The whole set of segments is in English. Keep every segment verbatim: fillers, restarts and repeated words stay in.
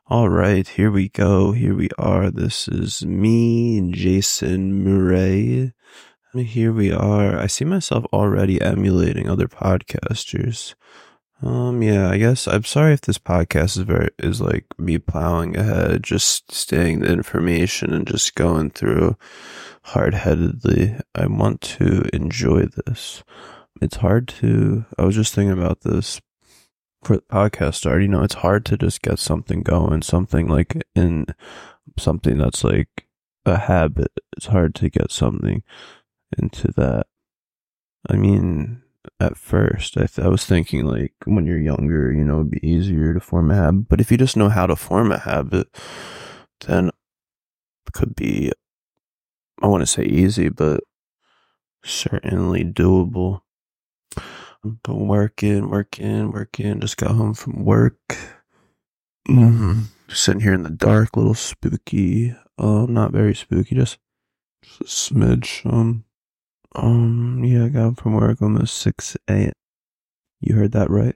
All right, here we go. Here we are. This is me, Jason Murray. And here we are. I see myself already emulating other podcasters. Um, yeah, I guess I'm sorry if this podcast is very is like me plowing ahead, just staying the information and just going through hard-headedly. I want to enjoy this. It's hard to. I was just thinking about this for the podcast start. You know, it's hard to just get something going, something like in something that's like a habit. It's hard to get something into that. I mean, at first, I, th- I was thinking like when you're younger, you know, it'd be easier to form a habit. But if you just know how to form a habit, then it could be, I want to say easy, but certainly doable. Been working, working, working. Just got home from work. Mm-hmm. Sitting here in the dark, a little spooky. Um, not very spooky, just, just a smidge. Um, um, yeah, I got home from work almost six a.m. You heard that right.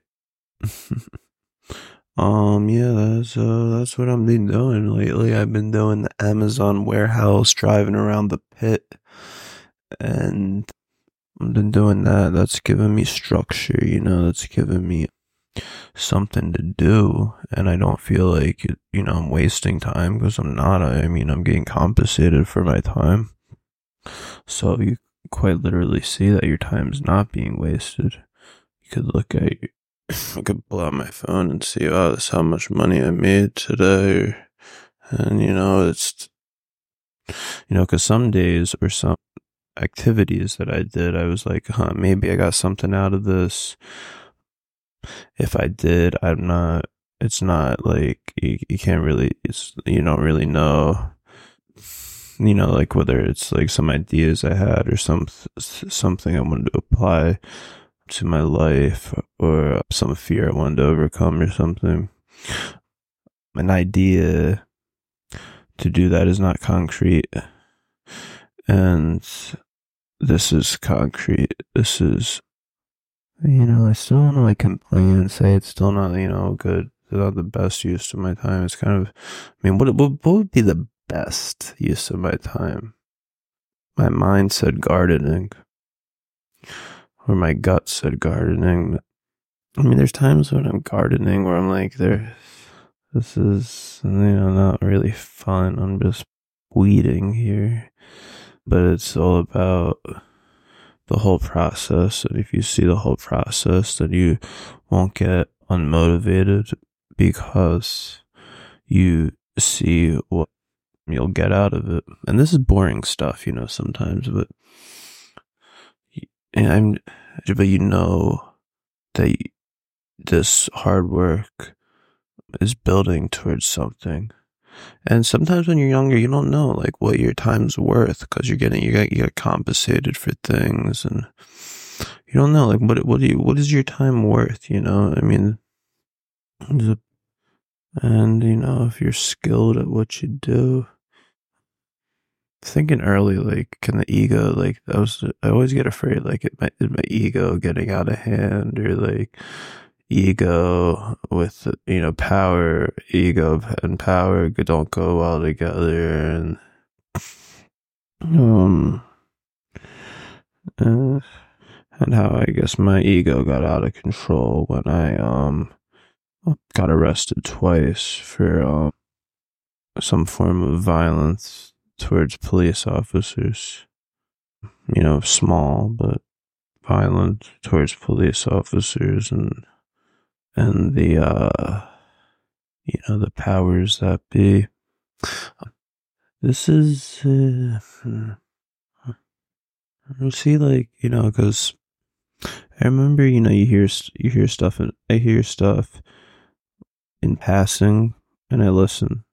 um, yeah, that's uh, that's what I've been doing lately. I've been doing the Amazon warehouse, driving around the pit, and I've been doing that. That's giving me structure, you know, that's giving me something to do. And I don't feel like, you know, I'm wasting time because I'm not. I mean, I'm getting compensated for my time. So you quite literally see that your time's not being wasted. You could look at your, I could pull out my phone and see, oh, that's how much money I made today. And, you know, it's, you know, because some days or some activities that I did, I was like, huh, maybe I got something out of this. If I did, I'm not, it's not like, you, you can't really, it's, you don't really know, you know, like whether it's like some ideas I had or some, something I wanted to apply to my life or some fear I wanted to overcome or something. An idea to do that is not concrete. And this is concrete. This is, you know, I still don't like complain and say it's still not, you know, good. It's not the best use of my time. It's kind of, I mean, what, what, what would be the best use of my time? My mind said gardening, or my gut said gardening. I mean, there's times when I'm gardening where I'm like, there, this is, you know, not really fun. I'm just weeding here. But it's all about the whole process. And if you see the whole process, then you won't get unmotivated because you see what you'll get out of it. And this is boring stuff, you know, sometimes, but and I'm, but you know that this hard work is building towards something. And sometimes when you're younger, you don't know like what your time's worth because you're getting, you get, you get compensated for things and you don't know like what, what do you, what is your time worth? You know, I mean, and you know, if you're skilled at what you do, thinking early, like, can the ego, like, I was, I always get afraid, like, it might, is my ego getting out of hand or like, ego with, you know, power, ego and power don't go well together, and um, uh, and how I guess my ego got out of control when I um got arrested twice for um some form of violence towards police officers. You know, small but violent towards police officers, and and the uh you know, the powers that be. This is uh, you see, like, you know, because I remember, you know, you hear you hear stuff and I hear stuff in passing and I listen,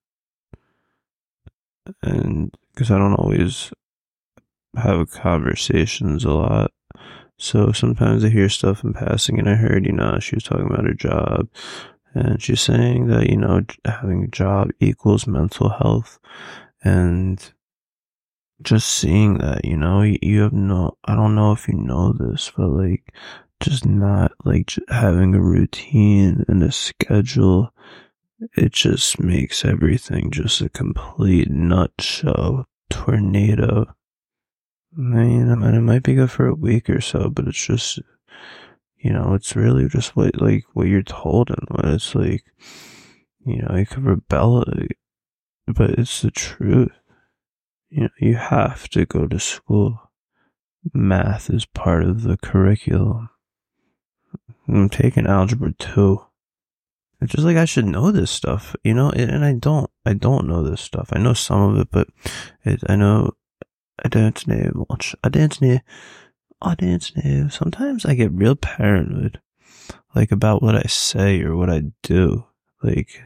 and because I don't always have conversations a lot. So sometimes I hear stuff in passing, and I heard, you know, she was talking about her job, and she's saying that, you know, having a job equals mental health. And just seeing that, you know, you have no, I don't know if you know this, but like, just not like having a routine and a schedule it just makes everything just a complete nutshell tornado. I mean, and it might be good for a week or so, but it's just, you know, it's really just what, like, what you're told, and what it's like, you know, you could rebel, but it's the truth. You know, you have to go to school. Math is part of the curriculum. I'm taking algebra two. It's just like I should know this stuff, you know, and I don't. I don't know this stuff. I know some of it, but it, I know I don't know much. I don't know. I don't know. Sometimes I get real paranoid, like about what I say or what I do. Like,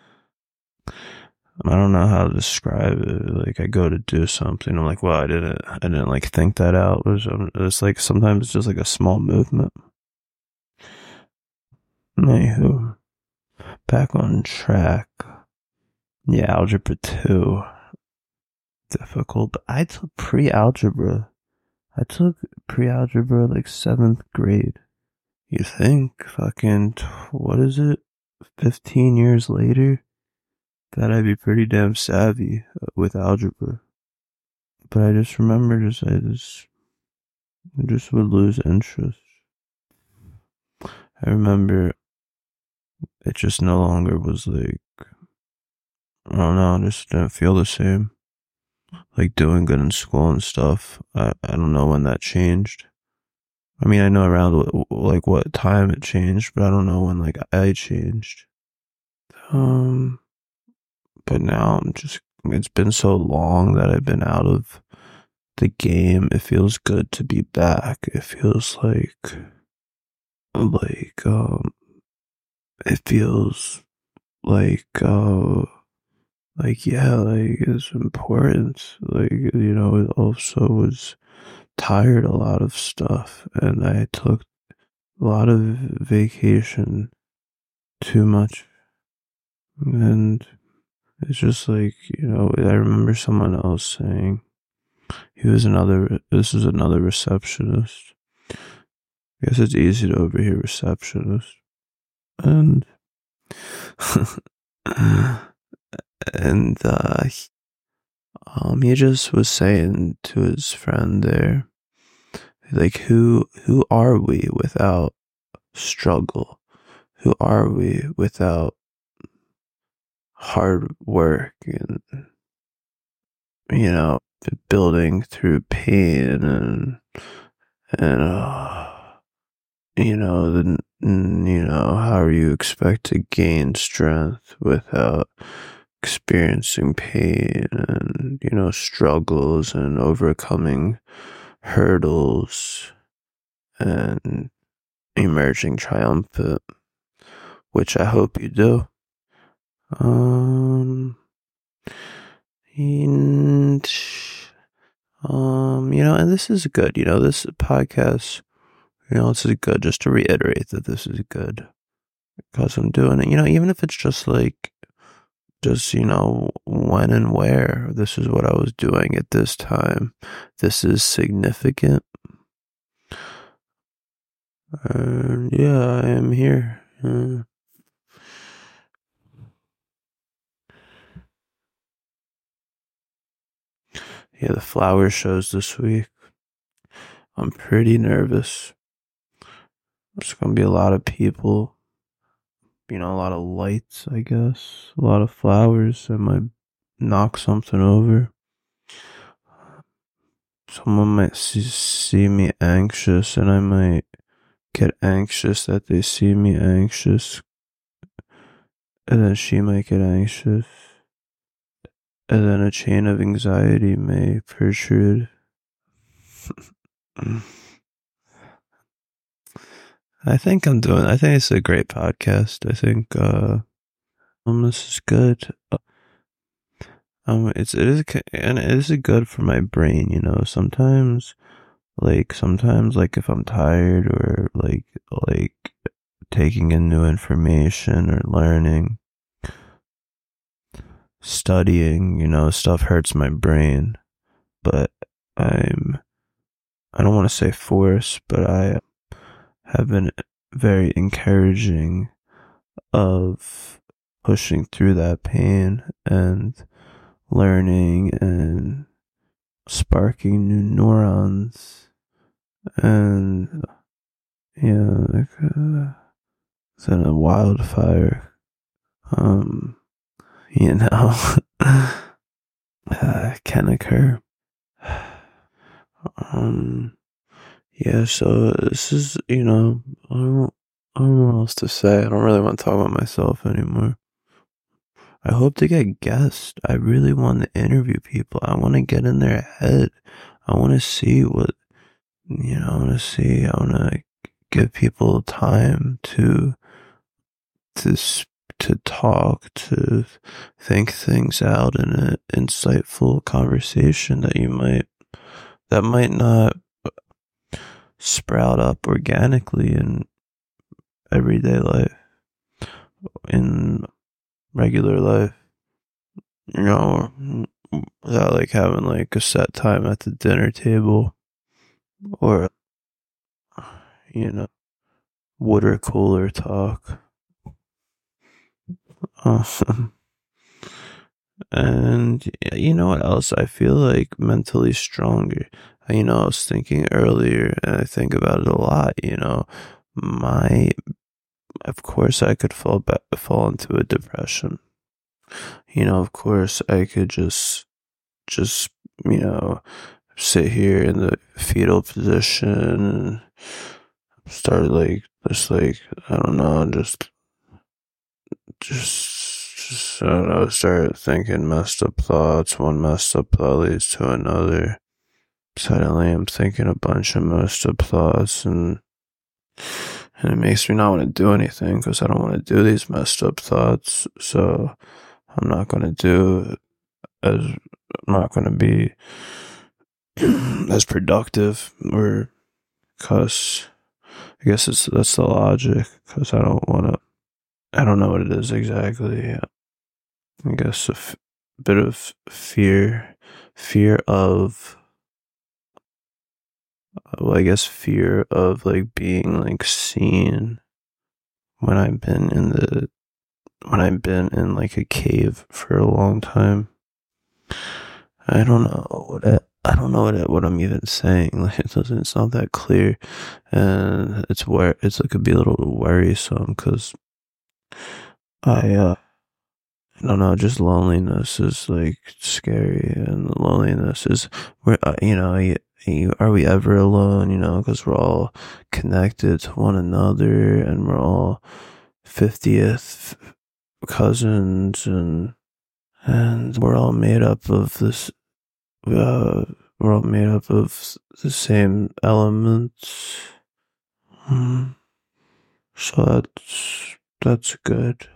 I don't know how to describe it. Like, I go to do something, I'm like, well, I didn't, I didn't like think that out. It's like sometimes it's just like a small movement. Anywho, back on track. Yeah, algebra two. Difficult. I took pre-algebra. I took pre-algebra like seventh grade. You think fucking, what is it? fifteen years later? That I'd be pretty damn savvy with algebra. But I just remember just, I just, I just would lose interest. I remember it just no longer was like, I don't know, I just didn't feel the same. Like doing good in school and stuff. I, I don't know when that changed. I mean, I know around like what time it changed, but I don't know when like I changed. Um, but now I'm just, it's been so long that I've been out of the game. It feels good to be back. It feels like, like, um, it feels like, uh, like, yeah, like it's important. Like, you know, it also was tired a lot of stuff, and I took a lot of vacation, too much, and it's just like, you know, I remember someone else saying, he was another, this is another receptionist. I guess it's easy to overhear receptionist. And, and, uh, um, he just was saying to his friend there, like, who, who are we without struggle? Who are we without hard work and, you know, building through pain and, and, uh, you know, then, you know, how you expect to gain strength without experiencing pain and, you know, struggles and overcoming hurdles and emerging triumphant, which I hope you do. Um, and, um, you know, and this is good, you know, this podcast, you know, this is good, just to reiterate that this is good, because I'm doing it, you know, even if it's just like, just, you know, when and where, this is what I was doing at this time, this is significant, and yeah, I am here. Uh, yeah, the flower shows this week. I'm pretty nervous. There's gonna be a lot of people, you know, a lot of lights, I guess, a lot of flowers. I might knock something over. Someone might see, see me anxious, and I might get anxious that they see me anxious, and then she might get anxious, and then a chain of anxiety may protrude. I think I'm doing, I think it's a great podcast. I think, uh, um, this is good. Um, it's, it is, and it is good for my brain, you know, sometimes, like, sometimes, like, if I'm tired or, like, like, taking in new information or learning, studying, you know, stuff hurts my brain, but I'm, I don't want to say forced, but I have been very encouraging of pushing through that pain and learning and sparking new neurons and yeah, like uh, then a wildfire. Um, you know, uh, can occur. Um, yeah. So this is, you know, I don't, I don't know what else to say. I don't really want to talk about myself anymore. I hope to get guests. I really want to interview people. I want to get in their head. I want to see what, you know, I want to see, I want to give people time to, to, to talk, to think things out in an insightful conversation that you might, that might not sprout up organically in everyday life, in regular life, you know, without like having like a set time at the dinner table or, you know, water cooler talk. Awesome. And you know what else? I feel like mentally stronger. You know, I was thinking earlier, and I think about it a lot. You know, my, of course, I could fall back, fall into a depression. You know, of course, I could just, just, you know, sit here in the fetal position and start like, just like, I don't know, just, just, just, I don't know, start thinking messed up thoughts. One messed up thought leads to another. Suddenly I'm thinking a bunch of messed up thoughts, and, and it makes me not want to do anything because I don't want to do these messed up thoughts. So I'm not going to do as, I'm not going to be as productive, or because I guess it's, that's the logic, because I don't want to, I don't know what it is exactly. I guess a f- bit of fear, fear of, well, I guess fear of like being like seen when I've been in the, when I've been in like a cave for a long time. I don't know what it, I don't know what it, what I'm even saying. Like it doesn't, it's not that clear, and it's where it's, it could be a little worrisome because I uh I don't know, just loneliness is like scary, and loneliness is where uh, you know, you, you, are we ever alone? You know, because we're all connected to one another, and we're all fiftieth cousins, and and we're all made up of this. Uh, we're all made up of the same elements. Hmm. So that's that's good.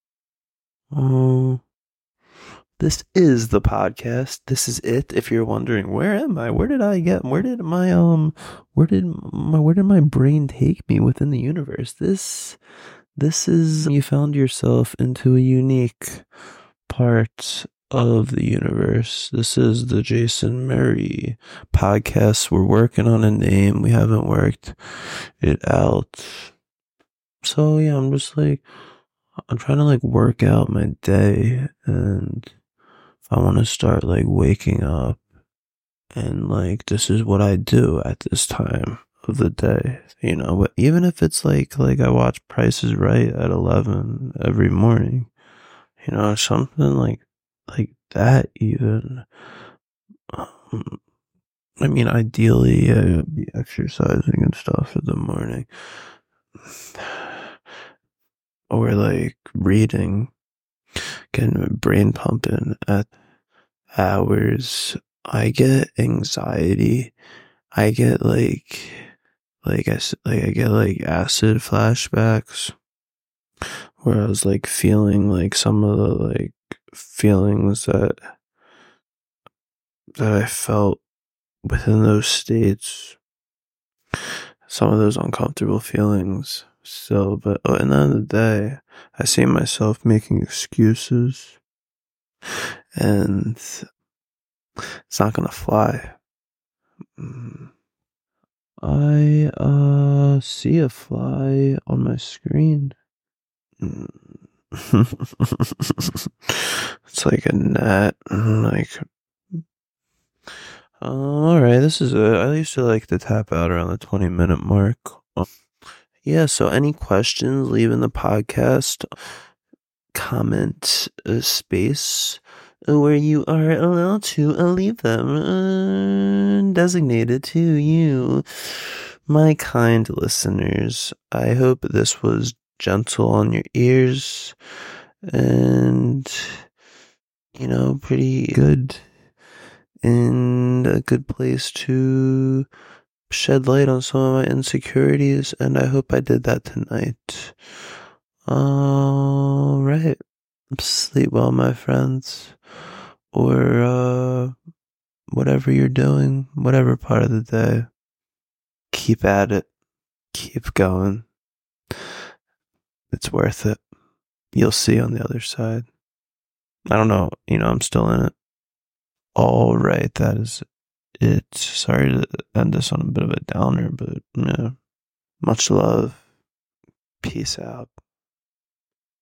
Um. This is the podcast. This is it. If you're wondering, where am I? Where did I get? Where did my um? Where did my where did my brain take me within the universe? This this is, you found yourself into a unique part of the universe. This is the Jason Murray podcast. We're working on a name. We haven't worked it out. So yeah, I'm just like, I'm trying to like work out my day, and I want to start like waking up and like, this is what I do at this time of the day, you know, but even if it's like, like I watch Price is Right at eleven every morning, you know, something like, like that even. Um, I mean, ideally, I would be exercising and stuff in the morning, or like reading, getting my brain pumping at hours. I get anxiety. I get like, like I, like I get like acid flashbacks, where I was like feeling like some of the like feelings that, that I felt within those states, some of those uncomfortable feelings still. But at the end of the day, I see myself making excuses, and it's not gonna fly. I uh see a fly on my screen. It's like a gnat. Like, um, alright, this is a, I used to like to tap out around the twenty minute mark. Um, yeah, so any questions, leave in the podcast comment uh, space where you are allowed to uh, leave them uh, designated to you, my kind listeners. I hope this was gentle on your ears and, you know, pretty good and a good place to shed light on some of my insecurities, and I hope I did that tonight. All right. Sleep well, my friends, or uh, whatever you're doing, whatever part of the day. Keep at it. Keep going. It's worth it. You'll see on the other side. I don't know. You know, I'm still in it. All right. That is it. Sorry to end this on a bit of a downer, but yeah. Much love. Peace out.